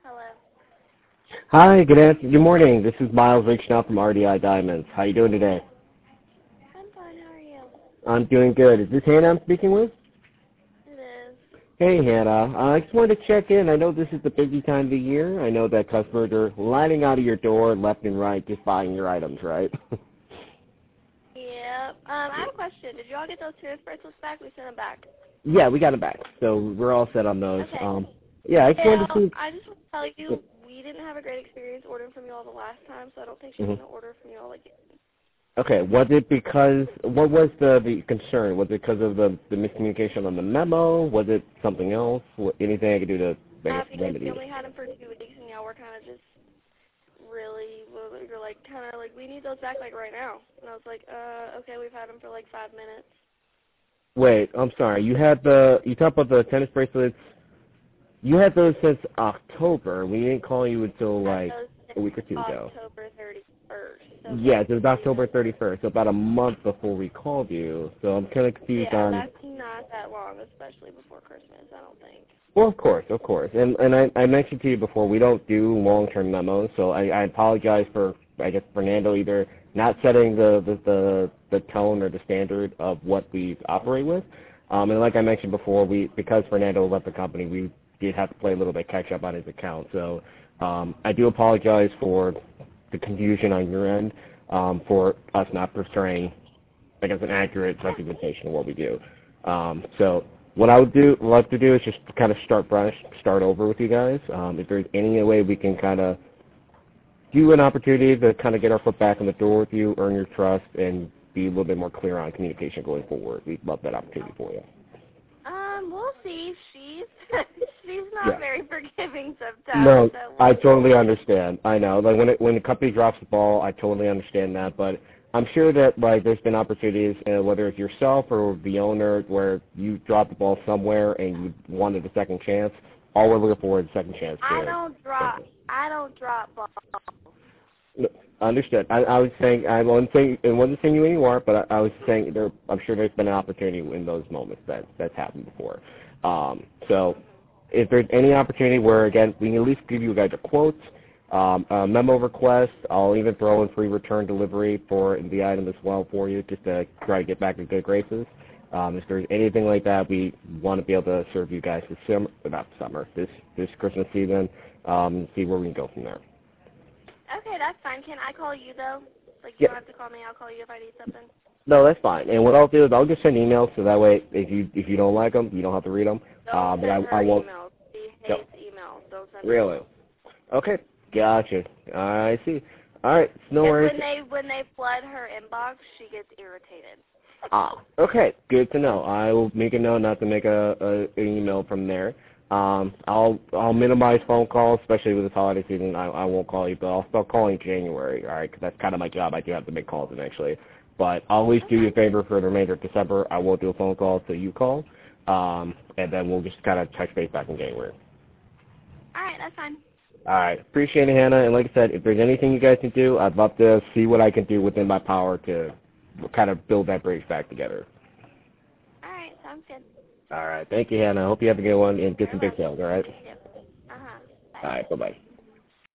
Hello. Hi, good morning. This is Miles reaching out from RDI Diamonds. How you doing today? I'm fine. How are you? I'm doing good. Is this Hannah I'm speaking with? It is. Hey, Hannah. I just wanted to check in. I know this is the busy time of the year. I know that customers are lining out of your door left and right just buying your items, right? Yeah. I have a question. Did you all get those tennis bracelets back? We sent them back. Yeah, we got them back. So we're all set on those. Okay. Yeah, I just wanted to Well, see. I just want to tell you we didn't have a great experience ordering from you all the last time, so I don't think she's going to order from you all again. Okay, what was the concern? Was it because of the miscommunication on the memo? Was it something else? Anything I could do to, I guess, Because remedy we it? only had them for 2 weeks, and y'all were kind of just really, you're like, kind of like, we need those back, like, right now. And I was like, okay, we've had them for, like, 5 minutes. Wait, I'm sorry. You talked about the tennis bracelets. You had those since October. We didn't call you until like a week or two ago. October 31st. So Yes, it was October 31st, so about a month before we called you. So I'm kind of confused yeah, on. that's not that long, especially before Christmas, I don't think. Well, of course. And I mentioned to you before, we don't do long-term memos, so I apologize for, I guess, Fernando either not setting the tone or the standard of what we operate with. And like I mentioned before, because Fernando left the company, we did have to play a little bit catch-up on his account. So I do apologize for the confusion on your end, for us not portraying, I guess, an accurate representation of what we do. So what I would love to do is just kind of start over with you guys. If there's any way we can kind of do an opportunity to kind of get our foot back in the door with you, earn your trust, and be a little bit more clear on communication going forward, we'd love that opportunity for you. We'll see. She's not very forgiving sometimes. No, So I totally understand. I know. Like when the company drops the ball, I totally understand that. But I'm sure that like there's been opportunities, whether it's yourself or the owner, where you dropped the ball somewhere and you wanted a second chance. All we're looking for is a second chance. I don't drop balls. No, understood. I was saying I wasn't saying you anymore, but I was saying I'm sure there's been an opportunity in those moments that's happened before. So if there's any opportunity where again we can at least give you guys a quote, a memo request, I'll even throw in free return delivery for the item as well for you, just to try to get back in good graces. If there's anything like that, we want to be able to serve you guys this Christmas season. See where we can go from there. Okay, that's fine. Can I call you, though? Like, you don't have to call me. I'll call you if I need something. No, that's fine. And what I'll do is I'll just send emails, so that way if you don't like them, you don't have to read them. Don't But send her I won't. emails. She hates emails. Don't send her Really? Okay, gotcha. I see. All right, no worries. When they flood her inbox, she gets irritated. Okay, good to know. I will make a note not to make an email from there. I'll minimize phone calls, especially with this holiday season. I won't call you, but I'll start calling January, all right, because that's kind of my job. I do have to make calls eventually. But I'll at least do you a favor for the remainder of December. I won't do a phone call till you call, and then we'll just kind of touch base back in January. All right, that's fine. All right, appreciate it, Hannah. And like I said, if there's anything you guys can do, I'd love to see what I can do within my power to kind of build that bridge back together. All right, sounds good. All right. Thank you, Hannah. I hope you have a good one and get some big sales, all right? Uh-huh. Bye. All right. Bye-bye.